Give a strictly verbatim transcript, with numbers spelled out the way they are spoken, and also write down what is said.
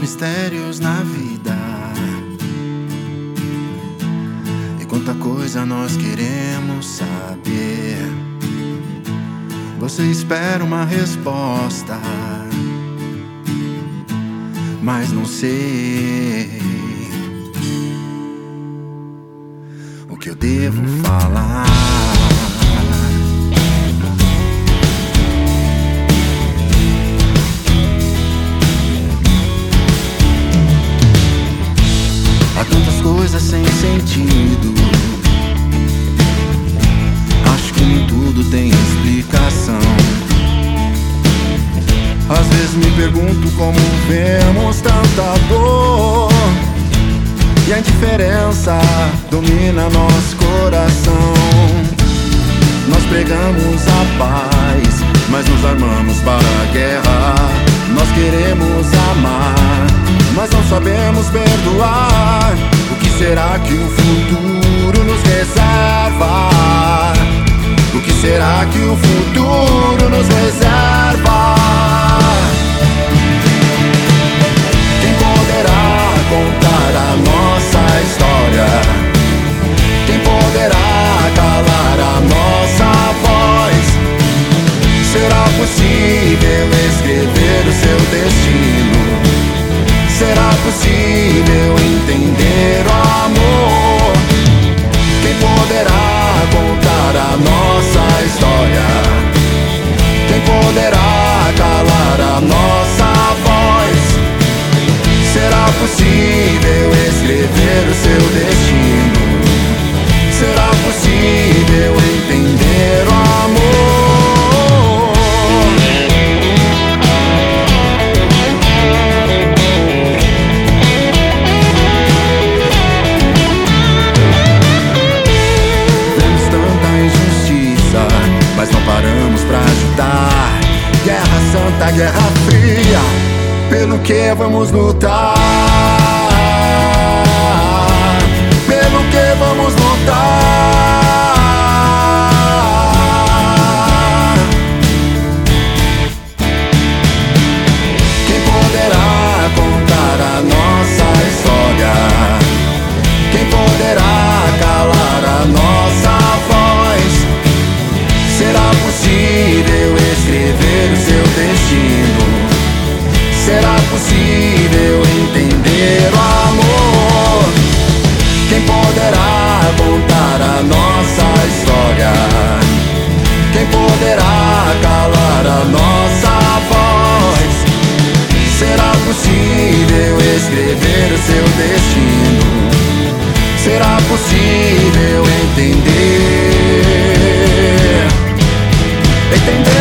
mistérios na vida, e quanta coisa nós queremos saber. Você espera uma resposta, mas não sei o que eu devo falar. Há tantas coisas sem sentido, acho que nem tudo tem explicação. Às vezes me pergunto como vemos tanta dor, e a indiferença domina nosso coração. Nós pregamos a paz, mas nos armamos para a guerra. Nós queremos amar, mas não sabemos perdoar. O que será que o futuro nos reserva? O que será que o futuro nos reserva? Quem poderá contar a nossa história? Quem poderá calar a nossa voz? Será possível escrever o seu destino? Será possível entender o amor? Quem poderá contar a nossa história? Quem poderá calar a nossa voz? Será possível escrever o seu destino? Será possível entender o amor? Mas não paramos pra ajudar. Guerra santa, guerra fria, pelo que vamos lutar? Pelo que vamos lutar? Quem poderá contar a nossa história? Quem poderá calar a nossa voz? Será possível escrever o seu destino? Será possível entender o amor? Quem poderá contar a nossa história? Quem poderá calar a nossa voz? Será possível escrever o seu destino? Será possível entender? Entender